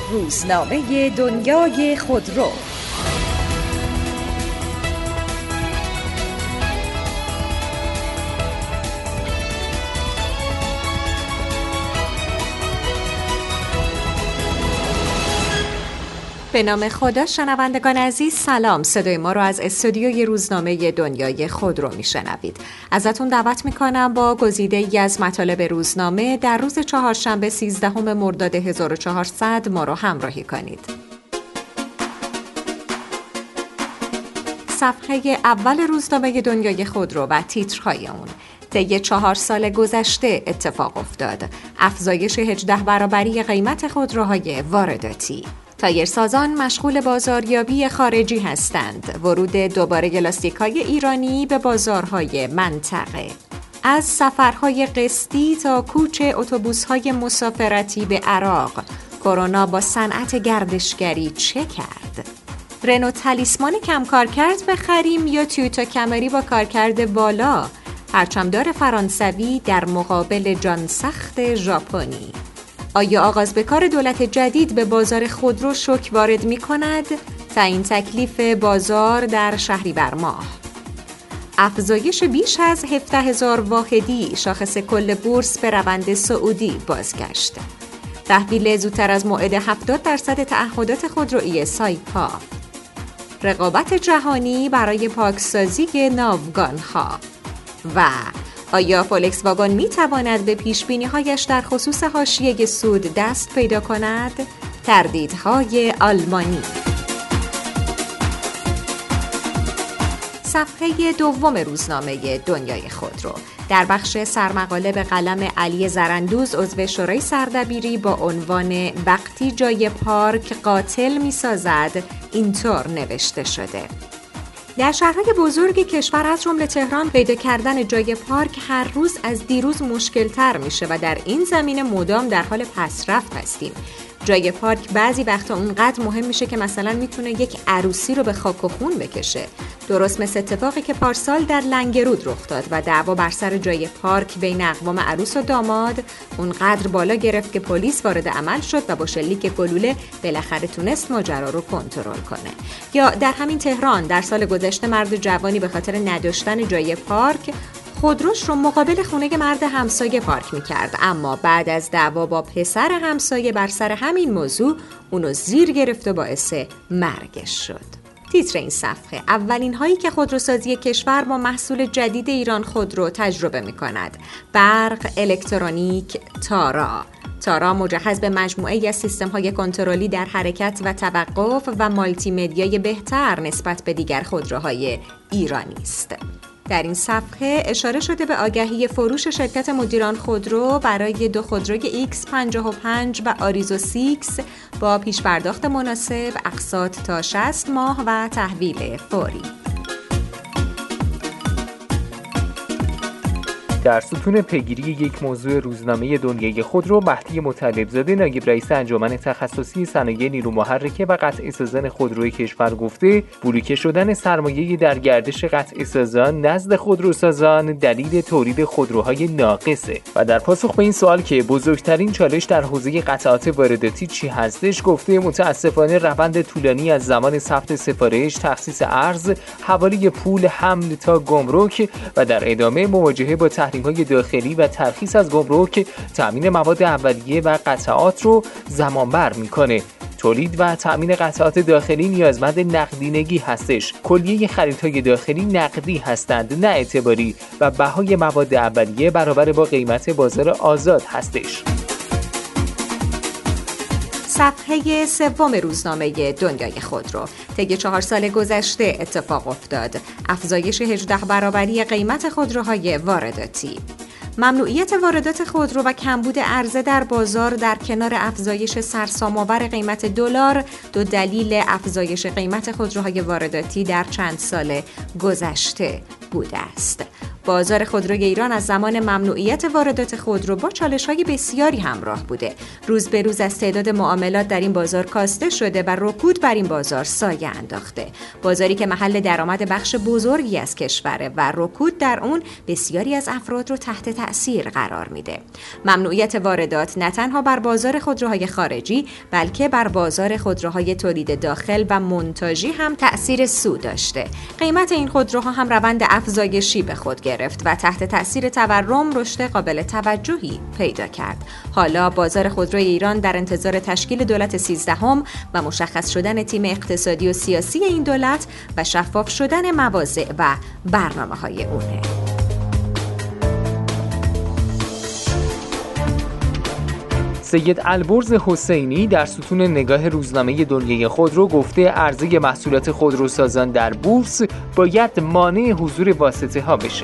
روزنامه دنیای خودرو. به نام خدا. شنوندگان عزیز سلام. صدای ما رو از استودیوی روزنامه دنیای خودرو میشنوید. ازتون دعوت میکنم با گزیده ای از مطالب روزنامه در روز چهارشنبه 13 مرداد 1400 ما رو همراهی کنید. صفحه اول روزنامه دنیای خودرو و تیترهای اون: طی 4 سال گذشته اتفاق افتاد. افزایش 18 برابری قیمت خودروهای وارداتی. تایرسازان مشغول بازاریابی خارجی هستند. ورود دوباره لاستیک‌های ایرانی به بازارهای منطقه. از سفرهای قسطی تا کوچ اتوبوس‌های مسافرتی به عراق، کرونا با صنعت گردشگری چه کرد؟ رنو تلیسمان کم کارکرد بخریم یا تویوتا کمری با کارکرد بالا؟ پرچمدار فرانسوی در مقابل جان سخت ژاپنی. آیا آغاز به کار دولت جدید به بازار خودرو شوک وارد می کند؟ تعیین تکلیف بازار در شهریور ماه. افزایش بیش از 17,000 واحدی شاخص کل بورس به روند سعودی بازگشت. تحویل زودتر از موعد 70% تعهدات خودرویی سایپا. رقابت جهانی برای پاکسازی ناوگان‌ها. و آیا فولکس واگن می تواند به پیشبینی‌هایش در خصوص حاشیه سود دست پیدا کند؟ تردیدهای آلمانی. صفحه دوم روزنامه دنیای خودرو در بخش سرمقاله به قلم علی زرندوز، عضو شورای سردبیری، با عنوان وقتی جای پارک قاتل می‌سازد اینطور نوشته شده: در شهرهای بزرگ کشور از جمله تهران پیدا کردن جای پارک هر روز از دیروز مشکل‌تر میشه و در این زمینه مدام در حال پسرفت هستیم. جای پارک بعضی وقتا اونقدر مهم میشه که مثلا میتونه یک عروسی رو به خاک و خون بکشه. درست مثل اتفاقی که پارسال در لنگرود رخ داد و دعوا بر سر جای پارک بین اقوام عروس و داماد اونقدر بالا گرفت که پلیس وارد عمل شد و با شلیک گلوله بالاخره تونست ماجرا رو کنترل کنه. یا در همین تهران در سال گذشته مرد جوانی به خاطر نداشتن جای پارک خودروش رو مقابل خونه مرد همسایه پارک میکرد، اما بعد از دعوا با پسر همسایه بر سر همین موضوع اونو زیر گرفت و باعث مرگش شد. تیتر این صفحه: اولین هایی که خودروسازی کشور با محصول جدید ایران خودرو تجربه میکند. برق، الکترونیک، تارا مجهز به مجموعه‌ای از سیستم‌های کنترلی در حرکت و توقف و مالتی مدیای بهتر نسبت به دیگر خودروهای ایرانی است. در این صفحه اشاره شده به آگهی فروش شرکت مدیران خودرو برای 2 خودروی X55 و آریزو 6 با پیش‌پرداخت مناسب، اقساط تا 60 ماه و تحویل فوری. در ستون پیگیری یک موضوع روزنامه دنیای خودرو، مهدی مطلب‌زاده نایب رئیس انجمن تخصصی صنایع نیرو محرکه و قطع سازان خودروی کشور گفته بلوکه شدن سرمایه در گردش قطع سازان نزد خودروسازان دلیل تولید خودروهای ناقصه. و در پاسخ به این سوال که بزرگترین چالش در حوزه قطعات وارداتی چی هستش، گفته متاسفانه روند طولانی از زمان ثبت سفارش، تخصیص ارز، حوالی پول، حمل تا گمرک و در ادامه مواجهه با تحریم‌های داخلی و ترخیص از گمرک، تامین مواد اولیه و قطعات رو زمانبر میکنه. تولید و تامین قطعات داخلی نیازمند نقدینگی هستش. کلیه خریدهای داخلی نقدی هستند، نه اعتباری، و بهای مواد اولیه برابر با قیمت بازار آزاد هستش. صفحه سوم روزنامه دنیای خودرو: طی 4 سال گذشته اتفاق افتاد. افزایش 18 برابری قیمت خودروهای وارداتی. ممنوعیت واردات خودرو و کمبود عرضه در بازار در کنار افزایش سرسام‌آور قیمت دلار 2 دلیل افزایش قیمت خودروهای وارداتی در چند سال گذشته بوده است. بازار خودروی ایران از زمان ممنوعیت واردات خودرو با چالش‌های بسیاری همراه بوده. روز به روز از تعداد معاملات در این بازار کاسته شده و رکود بر این بازار سایه انداخته. بازاری که محل درآمد بخش بزرگی از کشوره و رکود در اون بسیاری از افراد رو تحت تأثیر قرار میده. ممنوعیت واردات نه تنها بر بازار خودروهای خارجی بلکه بر بازار خودروهای تولید داخل و مونتاژی هم تأثیر سو داشته. قیمت این خودروها هم روند افزایشی به خود گرفت و تحت تأثیر تورم رشد قابل توجهی پیدا کرد. حالا بازار خودروی ایران در انتظار تشکیل دولت 13ام و مشخص شدن تیم اقتصادی و سیاسی این دولت و شفاف شدن مواضع و برنامه‌های اونه. سید البرز حسینی در ستون نگاه روزنامه دنیای خودرو گفته عرضه محصولات خودروسازان در بورس باید مانع حضور واسطه ها بشه.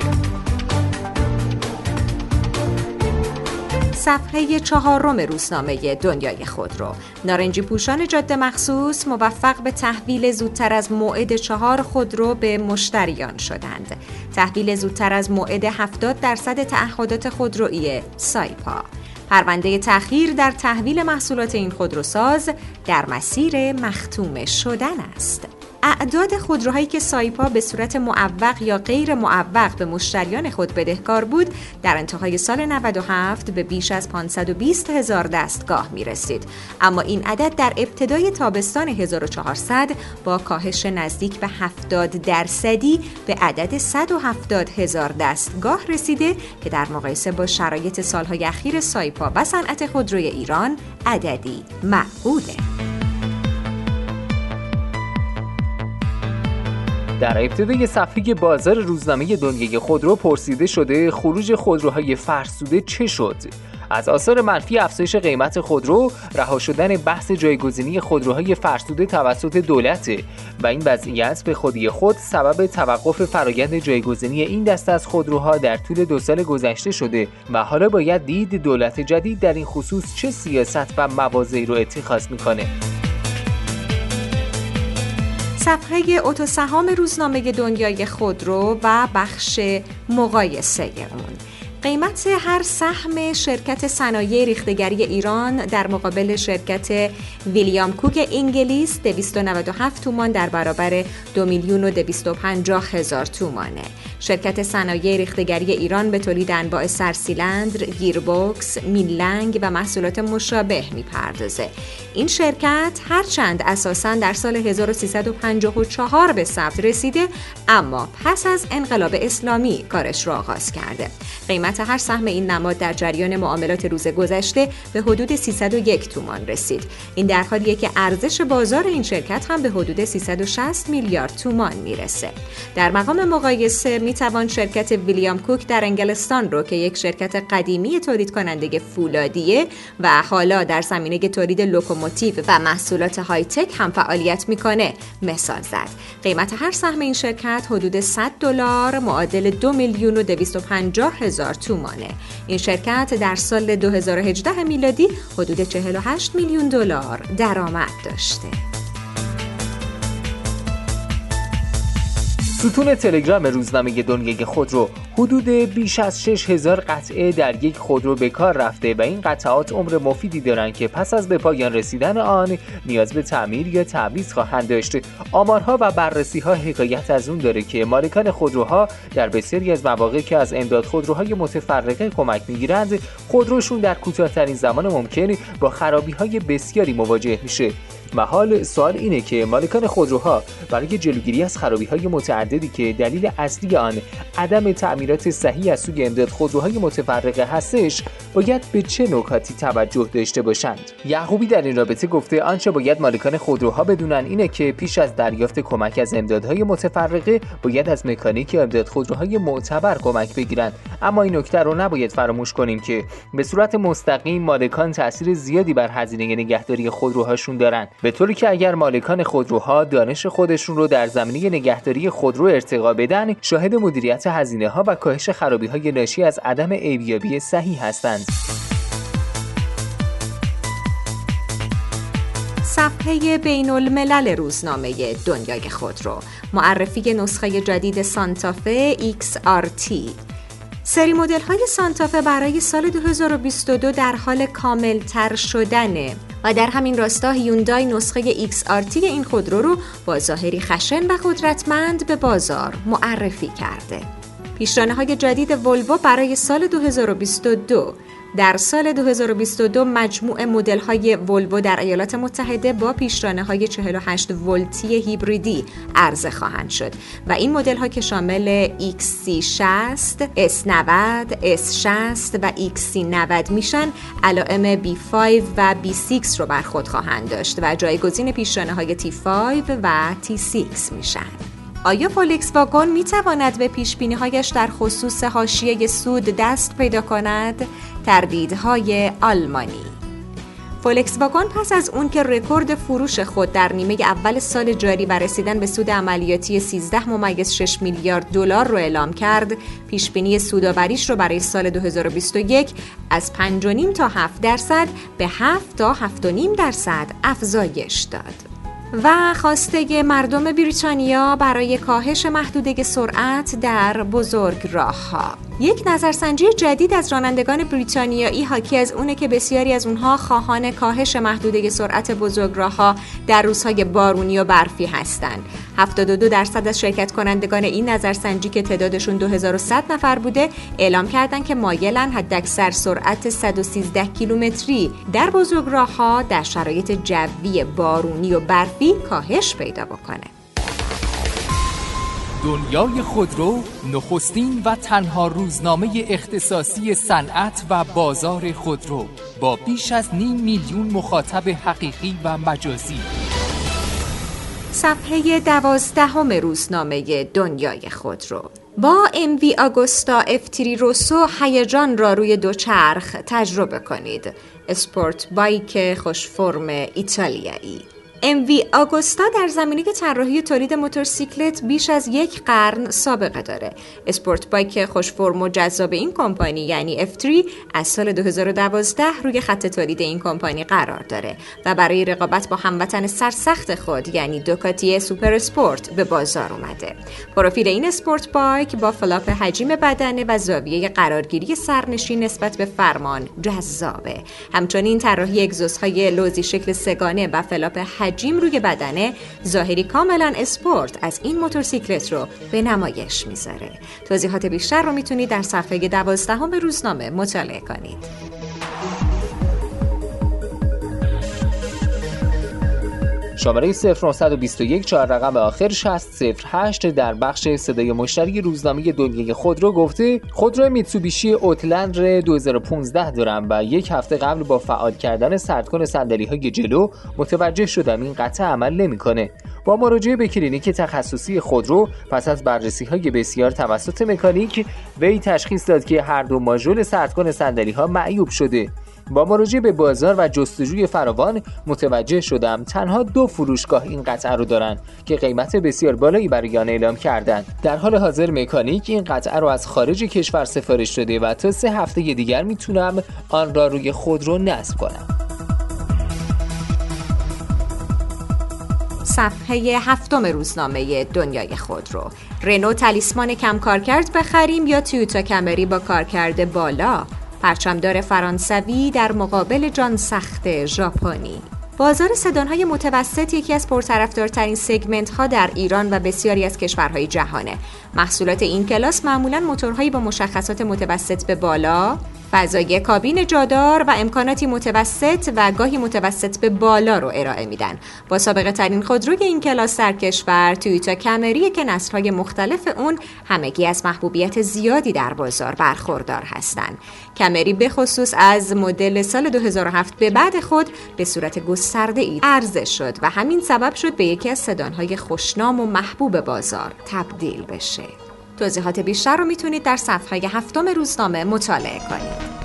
صفحه 4 روزنامه دنیای خودرو. نارنجی پوشان جاده مخصوص موفق به تحویل زودتر از موعد 4 خودرو به مشتریان شدند. تحویل زودتر از موعد 70% تعهدات خودرویی سایپا. پرونده تأخیر در تحویل محصولات این خودروساز در مسیر مختوم شدن است. اعداد خودروهایی که سایپا به صورت معوق یا غیر معوق به مشتریان خود بدهکار بود در انتهای سال 97 به بیش از 520,000 دستگاه می رسید. اما این عدد در ابتدای تابستان 1400 با کاهش نزدیک به 70% به عدد 170,000 دستگاه رسیده که در مقایسه با شرایط سالهای اخیر سایپا و صنعت خودروی ایران عددی معقوله. در ابتدای صفحه بازار روزنامه دنیای خودرو پرسیده شده خروج خودروهای فرسوده چه شد؟ از آثار منفی افزایش قیمت خودرو رها شدن بحث جایگزینی خودروهای فرسوده توسط دولت و این وضعیت به خودی خود سبب توقف فرآیند جایگزینی این دسته از خودروها در طول 2 سال گذشته شده و حالا باید دید دولت جدید در این خصوص چه سیاست و مواضعی رو اتخاذ میکنه. صفحه اتوسهام روزنامه دنیای خودرو و بخش مقایسه اون. قیمت هر سهم شرکت صنایع ریختگری ایران در مقابل شرکت ویلیام کوک انگلیس 297 تومان در برابر 2,250,000 تومانه. شرکت صنایع ریختگری ایران به تولید انواع سرسیلندر، گیربکس، میلنگ و محصولات مشابه میپردازه. این شرکت هرچند اساساً در سال 1354 به ثبت رسیده اما پس از انقلاب اسلامی کارش را آغاز کرده. قیمت هر سهم این نماد در جریان معاملات روز گذشته به حدود 301 تومان رسید. این در حالیه که ارزش بازار این شرکت هم به حدود 360 میلیارد تومان میرسه. در مقام مقایسه میتوان شرکت ویلیام کوک در انگلستان رو که یک شرکت قدیمی تولید کننده فولادیه و حالا در زمینه تولید لوکوموتیو و محصولات های تک هم فعالیت میکنه مثال زد. قیمت هر سهم این شرکت حدود $100 معادل 2,250,000 تومانه. این شرکت در سال 2018 میلادی حدود $48 میلیون درآمد داشته. ستون تلگرام روزنامه دنیای خودرو حدود بیش از 6,000 قطعه در یک خودرو به کار رفته و این قطعات عمر مفیدی دارند که پس از به پایان رسیدن آن نیاز به تعمیر یا تعویض خواهند داشت. آمارها و بررسی‌ها حکایت از اون داره که مالکان خودروها در بسیاری از مواقع که از امداد خودروهای متفرقه کمک می‌گیرند، خودروشون در کوتاه‌ترین زمان ممکن با خرابی‌های بسیاری مواجه میشه. و حال سوال اینه که مالکان خودروها برای جلوگیری از خرابی‌های متعددی که دلیل اصلی آن عدم تعمیرات صحیح از سوی امداد خودروهای متفرقه هستش باید به چه نکاتی توجه داشته باشند؟ یعقوبی در این رابطه گفته آنچه باید مالکان خودروها بدونن اینه که پیش از دریافت کمک از امدادهای متفرقه باید از مکانیک امداد خودروهای معتبر کمک بگیرن. اما این نکته رو نباید فراموش کنیم که به صورت مستقیم مالکان تأثیر زیادی بر هزینه نگهداری خودروهاشون دارن، به طوری که اگر مالکان خودروها دانش خودشون رو در زمینه نگهداری خودرو ارتقا بدن، شاهد مدیریت هزینه‌ها و کاهش خرابی‌های ناشی از عدم ارزیابی صحیح هستند. صفحه بین الملل روزنامه دنیای خودرو. معرفی نسخه جدید سانتافه XRT. سری مدل‌های سانتافه برای سال 2022 در حال کامل‌تر شدنه و در همین راستا هیوندای نسخه XRT این خودرو رو با ظاهری خشن و قدرتمند به بازار معرفی کرده. پیشرانه‌های جدید ولوو برای سال 2022. در سال 2022 مجموع مدل‌های ولوو در ایالات متحده با پیشرانه‌های 48 ولتی هیبریدی عرضه خواهند شد و این مدل‌ها که شامل XC60، S90، S60 و XC90 میشن، علائم B5 و B6 رو بر خود خواهند داشت و جایگزین پیشرانه‌های T5 و T6 میشن. آیا فولکس واگن می تواند به پیشبینی‌هایش در خصوص حاشیه سود دست پیدا کند؟ تردیدهای آلمانی. فولکس واگن پس از اون که رکورد فروش خود در نیمه اول سال جاری و رسیدن به سود عملیاتی 13.6 میلیارد دلار رو اعلام کرد، پیشبینی سودآوریش رو برای سال 2021 از 5.5 تا 7% به 7 تا 7.5% افزایش داد. و خواسته مردم بریتانیا برای کاهش محدوده سرعت در بزرگراه‌ها. یک نظرسنجی جدید از رانندگان بریتانیایی حاکی از اونه که بسیاری از اونها خواهان کاهش محدوده سرعت بزرگراه‌ها در روزهای بارونی و برفی هستند. 72% از شرکت کنندگان این نظرسنجی که تعدادشون 2100 نفر بوده اعلام کردند که مایلن حداکثر سرعت 113 کیلومتری در بزرگراه‌ها در شرایط جوی بارونی و برفی کاهش پیدا بکنه. دنیای خودرو نخستین و تنها روزنامه اختصاصی صنعت و بازار خودرو با بیش از 500,000 مخاطب حقیقی و مجازی. صفحه 12 روزنامه دنیای خودرو. با MV آگوستا F3 روسو هیجان را روی دوچرخ تجربه کنید. اسپورت بایک خوش فرم ایتالیایی. MV آگوستا در زمینه طراحی تولید موتورسیکلت بیش از 1 قرن سابقه داره. اسپورت بایک خوش فرم و جذاب این کمپانی یعنی F3 از سال 2012 روی خط تولید این کمپانی قرار داره و برای رقابت با هموطن سرسخت خود یعنی دوکاتی سوپر اسپورت به بازار اومده. پروفیل این اسپورت بایک با فلاپ حجم بدنه و زاویه قرارگیری سرنشین نسبت به فرمان جذابه. همچنین طراحی اگزوزهای لوزی شکل سه‌گانه و فلاپ حجم روی بدنه ظاهری کاملا اسپورت از این موتورسیکلت رو به نمایش میذاره. توضیحات بیشتر رو میتونید در صفحه 12 روزنامه مطالعه کنید. شماره 0921 4 رقم آخر 6008 در بخش صدای مشتری روزنامه دنیای خودرو گفته خودرو میتسوبیشی اوتلندر 2015 دارم و یک هفته قبل با فعال کردن سردکن صندلی‌های جلو متوجه شدم این قطعه عمل نمی‌کنه. با مراجعه به کلینیک تخصصی خودرو پس از بررسی‌های بسیار توسط مکانیک وی تشخیص داد که هر دو ماژول سردکن صندلی‌ها معیوب شده. با مراجعه به بازار و جستجوی فراوان متوجه شدم تنها 2 فروشگاه این قطعه رو دارن که قیمت بسیار بالایی برای آن اعلام کردن. در حال حاضر مکانیک این قطعه رو از خارج کشور سفارش داده و تا 3 هفته دیگر میتونم آن را روی خودرو نصب کنم. صفحه 7 روزنامه دنیای خودرو. رنو تلیسمان کم کارکرد بخریم یا تویوتا کمری با کارکرد بالا؟ پرچمدار فرانسوی در مقابل جان سخت ژاپنی. بازار سدان‌های متوسط یکی از پرطرفدارترین سگمنت‌ها در ایران و بسیاری از کشورهای جهانه. محصولات این کلاس معمولاً موتورهایی با مشخصات متوسط به بالا، فضای کابین جادار و امکاناتی متوسط و گاهی متوسط به بالا رو ارائه میدن. با سابقه ترین خودروی این کلاس در کشور تویوتا کمری که نسل‌های مختلف اون همگی از محبوبیت زیادی در بازار برخوردار هستند. کمری به خصوص از مدل سال 2007 به بعد خود به صورت گسترده‌ای عرضه شد و همین سبب شد به یکی از سدان‌های خوشنام و محبوب بازار تبدیل بشه. توضیحات بیشتر رو میتونید در صفحه 7 روزنامه مطالعه کنید.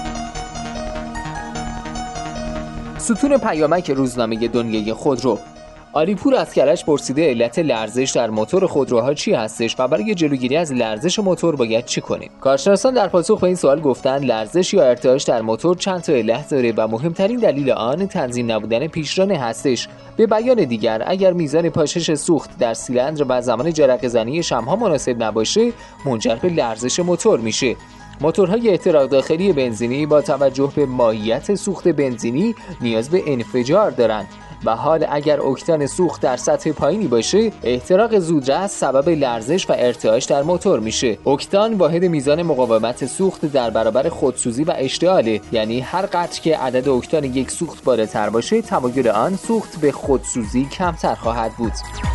ستون پیامک روزنامه دنیای خودرو. آلیپور از کرج پرسیده علت لرزش در موتور خودروها چی هستش و برای جلوگیری از لرزش موتور باید چی کنیم؟ کارشناسان در پاسخ به این سوال گفتند لرزش یا ارتعاش در موتور چند تا علت داره و مهمترین دلیل آن تنظیم نبودن پیشران هستش. به بیان دیگر اگر میزان پاشش سوخت در سیلندر و زمان جرقه‌زنی شم‌ها مناسب نباشه منجر به لرزش موتور میشه. موتورهای احتراق داخلی بنزینی با توجه به ماهیت سوخت بنزینی نیاز به انفجار دارند و حال اگر اکتان سوخت در سطح پایینی باشه، احتراق زودرس سبب لرزش و ارتعاش در موتور میشه. اکتان واحد میزان مقاومت سوخت در برابر خودسوزی و اشتعاله، یعنی هر قدر که عدد اکتان یک سوخت بالاتر باشه، تمایل آن سوخت به خودسوزی کمتر خواهد بود.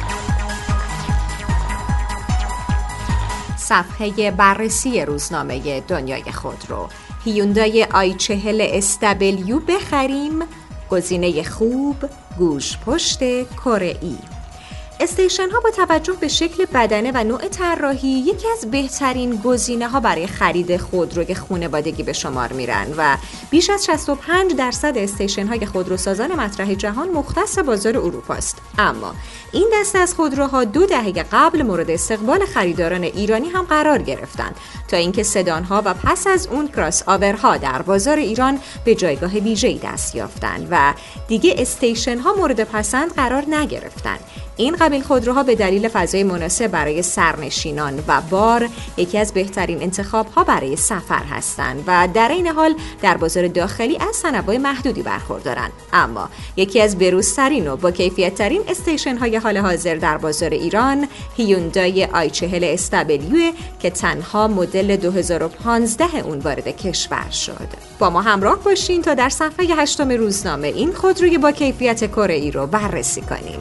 صفحه بررسی روزنامه دنیای خودرو. هیوندای i40 SW بخریم؟ گزینه خوب، گوش پشت کره‌ای. استیشن ها با توجه به شکل بدنه و نوع طراحی یکی از بهترین گزینه ها برای خرید خودروی خانوادگی به شمار میرن و بیش از 65% استیشن های خودروسازان مطرح جهان مختص بازار اروپا است. اما این دسته از خودروها 2 دهه قبل مورد استقبال خریداران ایرانی هم قرار گرفتند تا اینکه سدان ها و پس از اون کراس آورها در بازار ایران به جایگاه ویژه‌ای دست یافتند و دیگه استیشن ها مورد پسند قرار نگرفتند. این قبیل خودروها به دلیل فضای مناسب برای سرنشینان و بار یکی از بهترین انتخاب‌ها برای سفر هستند و در این حال در بازار داخلی از تنوع محدودی برخوردارند. اما یکی از بروزترین و با کیفیت‌ترین استیشن‌های حال حاضر در بازار ایران هیوندای i40 SW که تنها مدل 2015 اون وارد کشور شد. با ما همراه باشین تا در صفحه 8 روزنامه این خودروی با کیفیت کره‌ای رو بررسی کنیم.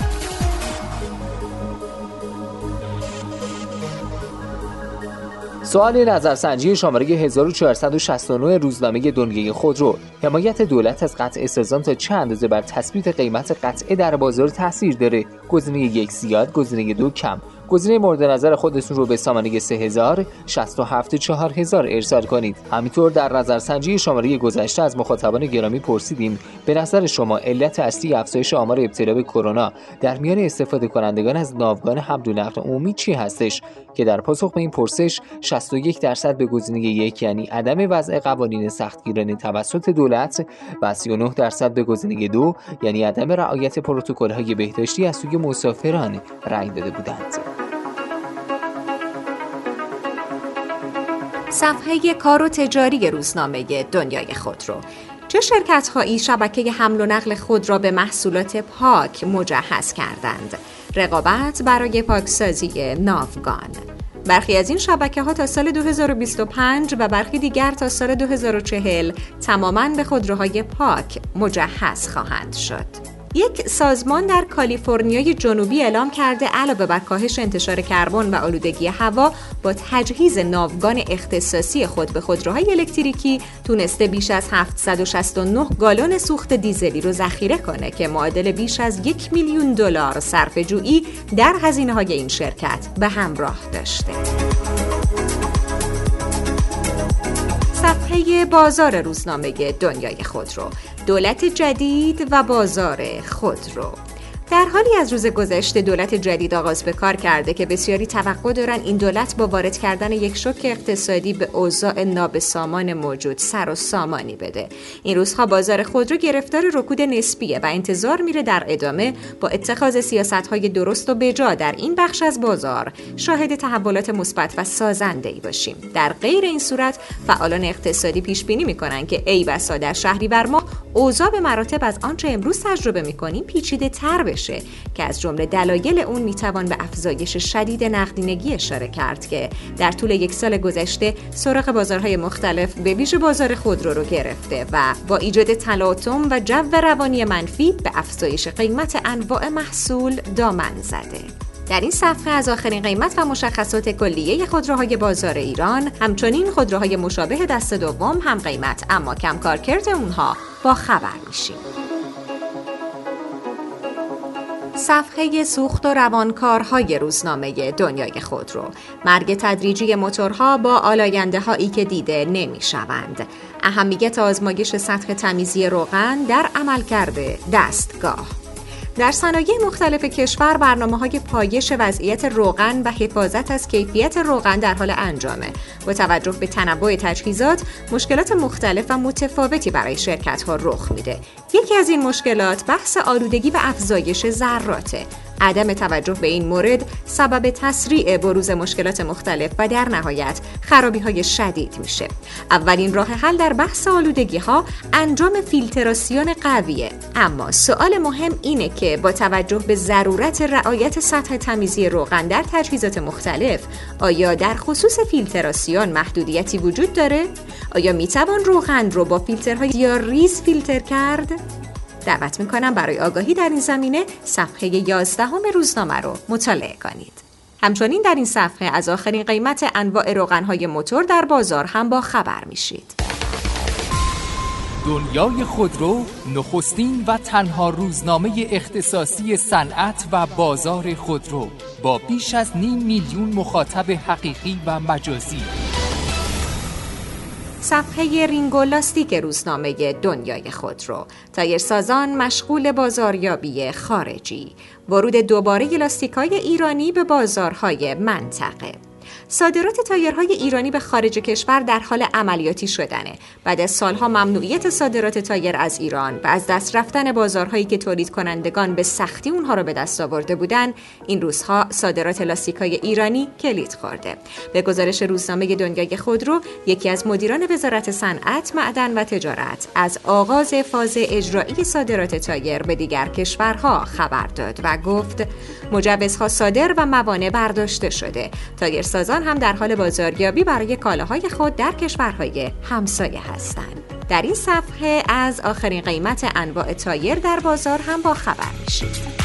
سوال نظرسنجی شماره 1469 روزنامه دنیای خودرو: حمایت دولت از قطع سازان تا چه اندازه بر تثبیت قیمت قطعه در بازار تاثیر داره؟ گزینه 1 زیاد، گزینه 2 کم. گزینه مورد نظر خودتون رو به سامانه 3000 67 4000 ارسال کنید. همینطور در نظرسنجی شماره گذشته از مخاطبان گرامی پرسیدیم به نظر شما علت اصلی افزایش آمار ابتلا به کرونا در میان استفاده کنندگان از ناوگان حمل و نقل عمومی چی هستش؟ که در پاسخ به این پرسش 61% به گزینه 1 یعنی عدم وضع قوانین سختگیرانه توسط دولت و 39% به گزینه 2 یعنی عدم رعایت پروتکل‌های بهداشتی از سوی مسافران رأی داده بودند. صفحه کار و تجاری روزنامه دنیای خودرو. چه شرکت‌هایی شبکه حمل و نقل خود را به محصولات پاک مجهز کردند؟ رقابت برای پاکسازی ناوگان. برخی از این شبکه‌ها تا سال 2025 و برخی دیگر تا سال 2040 تماماً به خودروهای پاک مجهز خواهند شد. یک سازمان در کالیفرنیای جنوبی اعلام کرده علاوه بر کاهش انتشار کربن و آلودگی هوا با تجهیز ناوگان اختصاصی خود به خودروهای الکتریکی تونسته بیش از 769 گالن سوخت دیزلی رو ذخیره کنه که معادل بیش از $1,000,000 صرفه‌جویی در هزینه‌های این شرکت به همراه داشته. صفحه بازار روزنامه دنیای خودرو. دولت جدید و بازار خودرو. در حالی از روز گذشته دولت جدید آغاز به کار کرده که بسیاری توقع دارن این دولت با وارد کردن یک شوک اقتصادی به اوضاع نابسامان موجود سر و سامانی بده. این روزها بازار خودرو گرفتار رکود نسبیه و انتظار میره در ادامه با اتخاذ سیاست‌های درست و بجا در این بخش از بازار شاهد تحولات مثبت و سازنده‌ای باشیم. در غیر این صورت فعالان اقتصادی پیش بینی میکنن که ای بسا در شهریور ماه اوضاع به مراتب از آنچه امروز تجربه میکنیم پیچیده‌تر بشه که از جمله دلایل اون میتوان به افزایش شدید نقدینگی اشاره کرد که در طول یک سال گذشته سراغ بازارهای مختلف به ویژه بازار خودرو رو گرفته و با ایجاد تلاطم و جو روانی منفی به افزایش قیمت انواع محصول دامن زده. در این صفحه از آخرین قیمت و مشخصات کلیه خودروهای بازار ایران، همچنین خودروهای مشابه دست دوم هم قیمت اما کم کارکرد اونها با خبر میشیم. صفحه سوخت و روانکارهای روزنامه دنیای خودرو. مرگ تدریجی موتورها با آلاینده هایی که دیده نمی شوند. اهمیت آزمایش سطح تمیزی روغن در عملکرد دستگاه. در صنایع مختلف کشور برنامه‌های پایش وضعیت روغن و حفاظت از کیفیت روغن در حال انجامه. با توجه به تنوع تجهیزات، مشکلات مختلف و متفاوتی برای شرکت‌ها رخ میده. یکی از این مشکلات بحث آلودگی و افزایش ذراته. عدم توجه به این مورد سبب تسریع بروز مشکلات مختلف و در نهایت خرابی‌های شدید میشه. اولین راه حل در بحث آلودگی‌ها انجام فیلتراسیون قویه. اما سوال مهم اینه که با توجه به ضرورت رعایت سطح تمیزی روغن در تجهیزات مختلف، آیا در خصوص فیلتراسیون محدودیتی وجود داره؟ آیا میتوان روغن رو با فیلترهای یا ریز فیلتر کرد؟ دعوت میکنم برای آگاهی در این زمینه صفحه 11 روزنامه رو مطالعه کنید. همچنین در این صفحه از آخرین قیمت انواع روغن‌های موتور در بازار هم با خبر میشید. دنیای خودرو نخستین و تنها روزنامه اختصاصی صنعت و بازار خودرو با بیش از 5 میلیون مخاطب حقیقی و مجازی. صفحه رینگ و لاستیک روزنامه دنیای خودرو. تایرسازان مشغول بازاریابی خارجی. ورود دوباره لاستیک‌های ایرانی به بازارهای منطقه. صادرات تایرهای ایرانی به خارج کشور در حال عملیاتی شدنه. بعد از سالها ممنوعیت صادرات تایر از ایران و از دست رفتن بازارهایی که تولید کنندگان به سختی اونها رو به دست آورده بودن، این روزها صادرات لاستیک‌های ایرانی کلید خورده. به گزارش روزنامه دنیای خودرو، یکی از مدیران وزارت صنعت، معدن و تجارت از آغاز فاز اجرایی صادرات تایر به دیگر کشورها خبر داد و گفت مجوزها صادر و موانع برداشته شده. تایرسازان هم در حال بازاریابی برای کالاهای خود در کشورهای همسایه هستند. در این صفحه از آخرین قیمت انواع تایر در بازار هم با خبر میشید.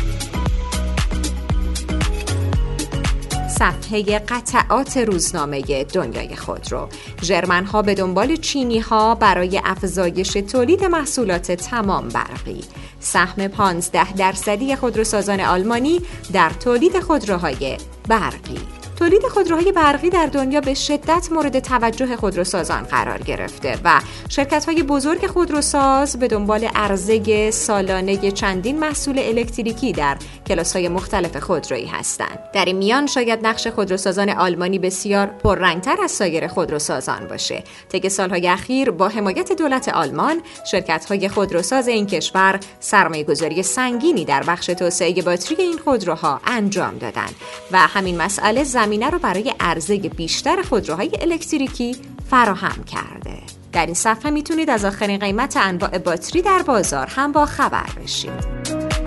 صفحه قطعات روزنامه دنیای خودرو. ژرمن‌ها به دنبال چینی‌ها برای افزایش تولید محصولات تمام برقی. سهم 15% خودروسازان آلمانی در تولید خودروهای برقی. تولید خودروهای برقی در دنیا به شدت مورد توجه خودروسازان قرار گرفته و شرکت‌های بزرگ خودروساز به دنبال عرضه سالانه چندین محصول الکتریکی در کلاس‌های مختلف خودرویی هستند. در این میان شاید نقش خودروسازان آلمانی بسیار پررنگ‌تر از سایر خودروسازان باشه. طی سال‌های اخیر با حمایت دولت آلمان، شرکت‌های خودروساز این کشور سرمایه‌گذاری سنگینی در بخش توسعه باتری این خودروها انجام دادند و همین مسئله زمینه رو برای عرضه بیشتر خودروهای الکتریکی فراهم کرده. در این صفحه میتونید از آخرین قیمت انواع باتری در بازار هم با خبر بشید.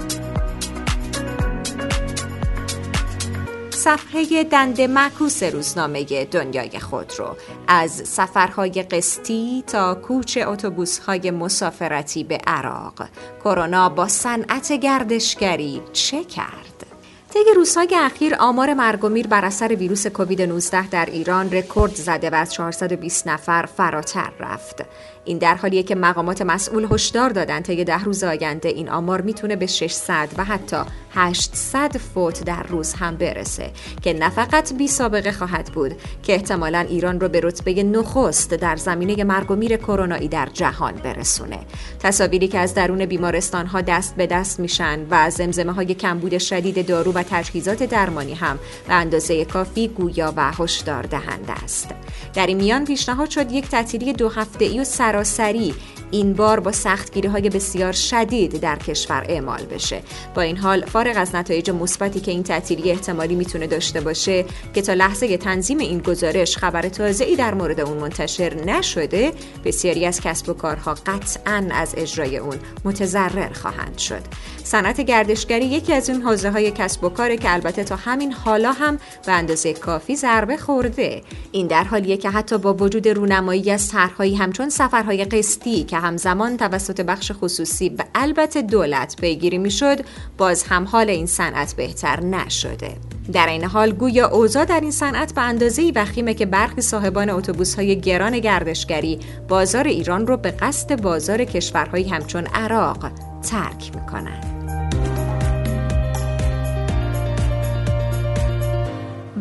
صفحه دند معکوس روزنامه دنیای خودرو. از سفرهای قسطی تا کوچ اتوبوس‌های مسافرتی به عراق. کرونا با صنعت گردشگری چه کرد؟ طی روزهای اخیر آمار مرگ و میر بر اثر ویروس کووید 19 در ایران رکورد زده و از 420 نفر فراتر رفت. این در حالیه که مقامات مسئول هشدار دادند طی 10 روز آینده این آمار میتونه به 600 و حتی 800 فوت در روز هم برسه که نه فقط بی سابقه خواهد بود که احتمالاً ایران رو به رتبه نخست در زمینه مرگ و میر کرونایی در جهان برسونه. تصاویری که از درون بیمارستان‌ها دست به دست میشن و زمزمه‌های کمبود شدید دارو و تجهیزات درمانی هم به اندازه کافی گویا و هشدار دهنده است. در این میان پیشنهاد شد یک تعطیلی 2 هفته‌ای و سراسری این بار با سختگیری‌های بسیار شدید در کشور اعمال بشه. با این حال فارغ از نتایج مثبتی که این تعطیلی احتمالی میتونه داشته باشه که تا لحظه تنظیم این گزارش خبر تازه‌ای در مورد اون منتشر نشده، بسیاری از کسب و کارها قطعاً از اجرای اون متضرر خواهند شد. صنعت گردشگری یکی از اون حوزه‌های کسب و کاره که البته تا همین حالا هم به اندازه کافی ضربه خورده. این در حالیه که حتی با وجود رونمایی از طرح‌هایی همچون سفرهای قسطی که همزمان توسط بخش خصوصی و البته دولت پیگیری میشد، باز هم حال این صنعت بهتر نشده. در این حال گویا اوضاع در این صنعت به اندازه‌ای وخیمه که برخی صاحبان اتوبوس‌های گران گردشگری بازار ایران رو به قصد بازار کشورهایی همچون عراق ترک میکنن.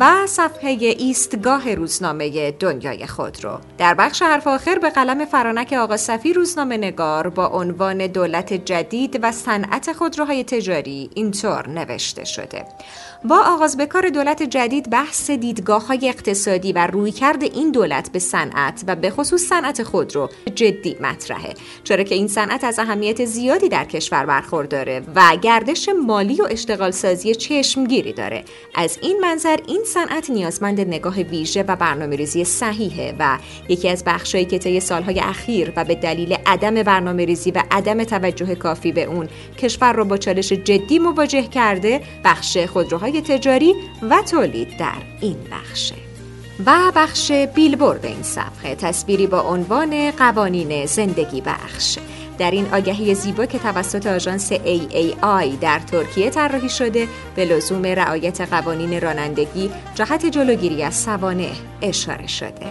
و صفحه ایستگاه روزنامه دنیای خودرو. در بخش حرف آخر به قلم فرانک آقا صفی روزنامه نگار با عنوان دولت جدید و صنعت خودروهای تجاری اینطور نوشته شده: با آغاز به کار دولت جدید بحث دیدگاه‌های اقتصادی و رویکرد این دولت به صنعت و به خصوص صنعت خودرو جدی مطرحه، چرا که این صنعت از اهمیت زیادی در کشور برخورداره و گردش مالی و اشتغال سازی چشمگیری داره. از این منظر این صنعت نیازمند نگاه ویژه و برنامه‌ریزی صحیحه و یکی از بخشایی که طی سالهای اخیر و به دلیل عدم برنامه‌ریزی و عدم توجه کافی به اون کشور رو با چالش جدی مواجه کرده، بخش خودروهای تجاری و تولید در این بخشه. و بخش بیلبورد این صفحه تصویری با عنوان قوانین زندگی بخش. در این آگهی زیبا که توسط آژانس AAI در ترکیه طراحی شده به لزوم رعایت قوانین رانندگی جهت جلوگیری از سوانح اشاره شده.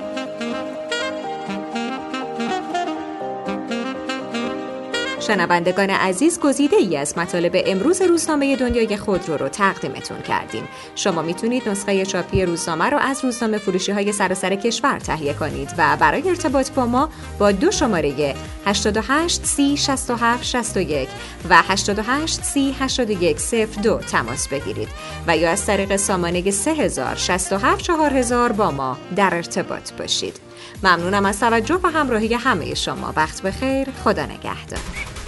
شنوندگان عزیز، گزیده‌ای از مطالب امروز روزنامه دنیای خودرو رو تقدیمتون کردیم. شما میتونید نسخه چاپی روزنامه رو از روزنامه فروشی‌های سراسر کشور تهیه کنید و برای ارتباط با ما با 2 شماره 88 30 67 61 و 88 30 81 02 تماس بگیرید و یا از طریق سامانه 3000 67 4000 با ما در ارتباط باشید. ممنونم از توجه و همراهی همه شما. وقت بخیر. خدا نگهدار.